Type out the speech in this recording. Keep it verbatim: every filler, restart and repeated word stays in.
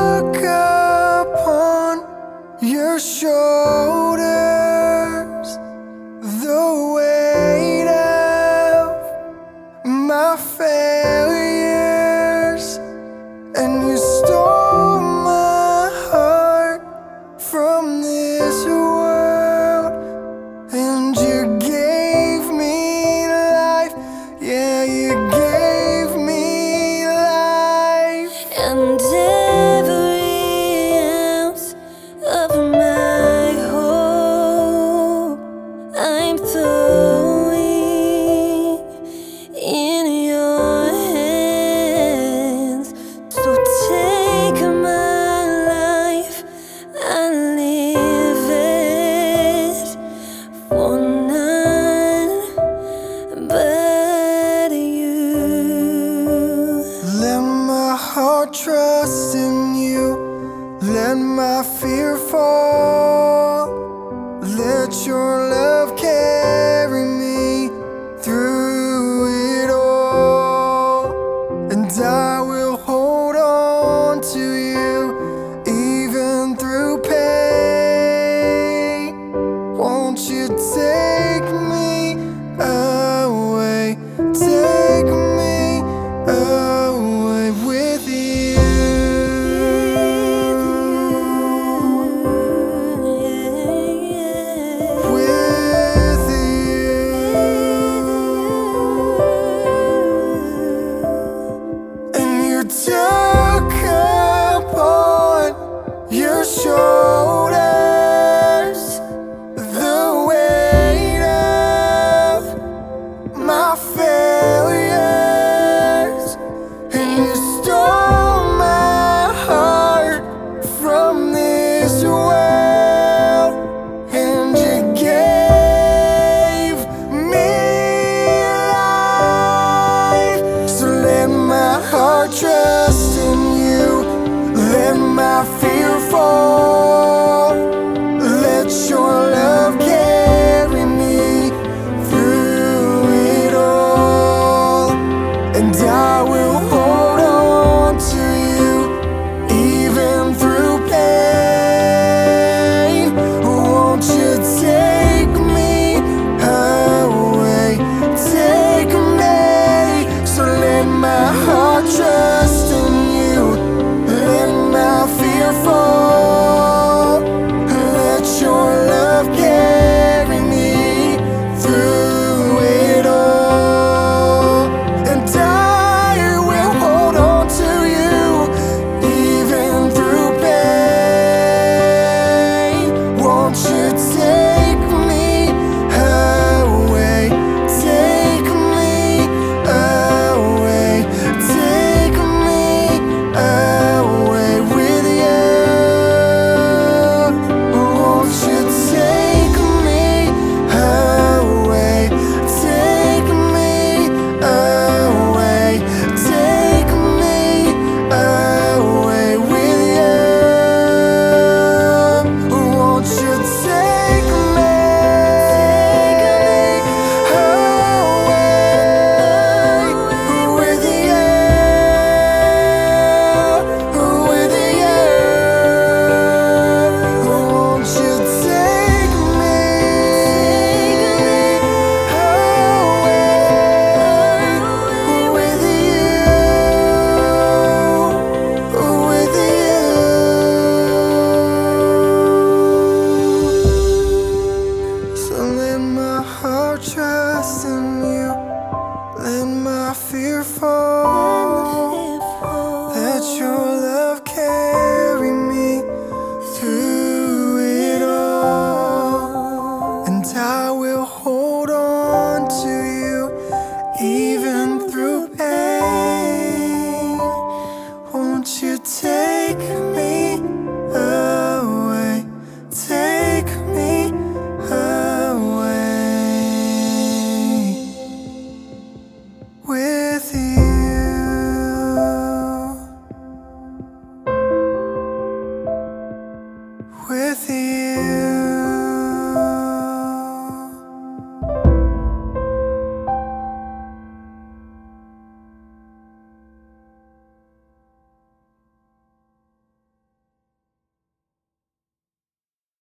look upon your shoulders, the weight of my failures, and you stole my heart from this world, and you gave me life. Yeah, you gave me life. And every ounce of my hope I'm throwing in your hands. So take my life and live it for none but you. Let my heart trust in you, let my fear fall, let your